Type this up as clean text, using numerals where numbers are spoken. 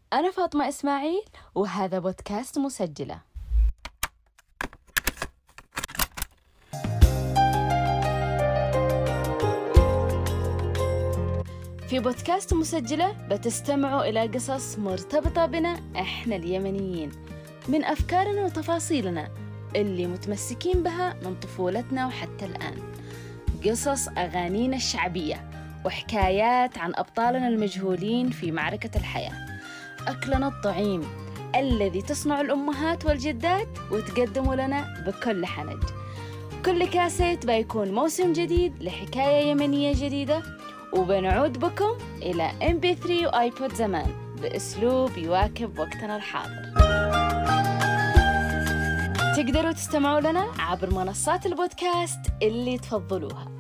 أنا فاطمة إسماعيل وهذا بودكاست مسجلة. في بودكاست مسجلة بتستمعوا إلى قصص مرتبطة بنا إحنا اليمنيين، من أفكارنا وتفاصيلنا اللي متمسكين بها من طفولتنا وحتى الآن، قصص أغانينا الشعبية وحكايات عن أبطالنا المجهولين في معركة الحياة، أكلنا الطعيم الذي تصنع الأمهات والجدات وتقدمه لنا بكل حنج. كل كاسيت بيكون موسم جديد لحكاية يمنية جديدة، وبنعود بكم إلى MP3 وآيبود زمان بأسلوب يواكب وقتنا الحاضر. تقدروا تستمعوا لنا عبر منصات البودكاست اللي تفضلوها.